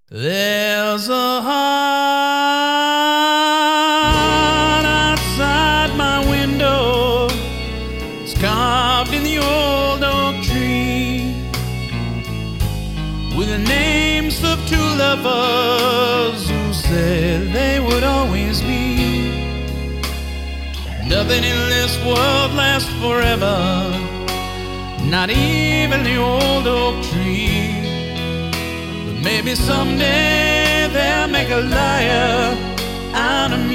There's a heart outside my window. It's carved in the old oak tree with the names of two lovers who said they would always be. Nothing in this world lasts forever, not even the old oak tree. Maybe someday they'll make a liar out of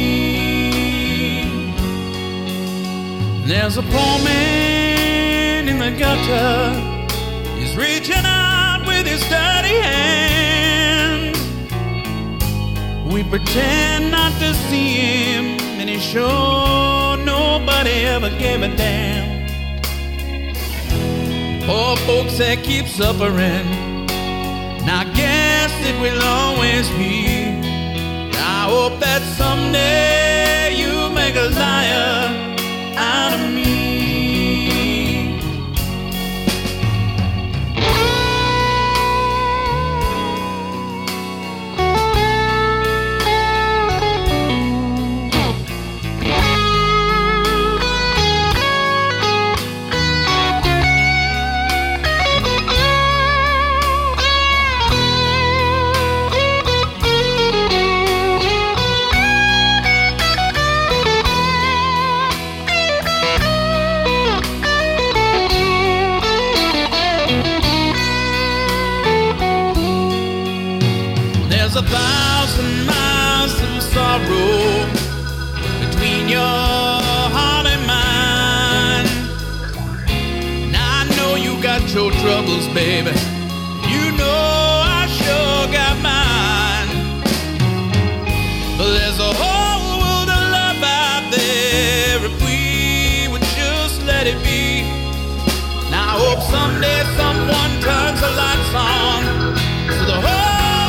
me. There's a poor man in the gutter. He's reaching out with his dirty hands. We pretend not to see him, and he's sure nobody ever gave a damn. Poor folks that keep suffering, and I guess it will always be. I hope that someday you make a liar out of me. There's 1,000 miles of sorrow between your heart and mine. And I know you got your troubles, baby. You know I sure got mine. But there's a whole world of love out there if we would just let it be. Now I hope someday someone turns the lights on so the whole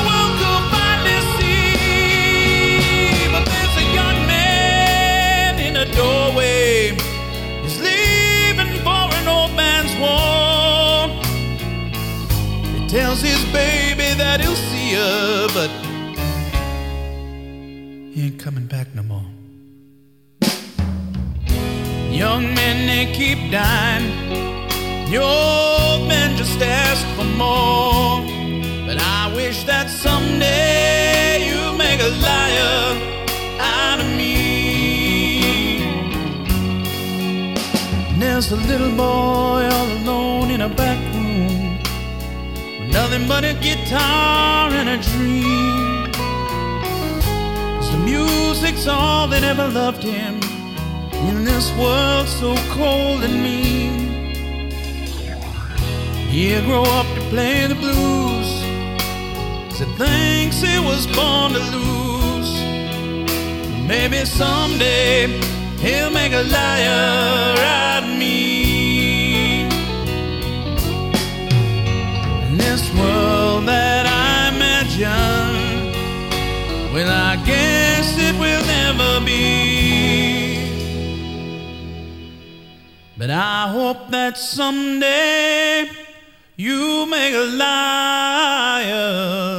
doorway. He's leaving for an old man's war. He tells his baby that he'll see her, but he ain't coming back no more. Young men, they keep dying. The old men just ask for more. But I wish that someday you make a liar out of me. There's a little boy all alone in a back room with nothing but a guitar and a dream. 'Cause the music's all that ever loved him in this world so cold and mean. He'll grow up to play the blues 'cause he thinks he was born to lose. Maybe someday he'll make a liar out of me. In this world that I imagine, well, I guess it will never be. But I hope that someday you make a liar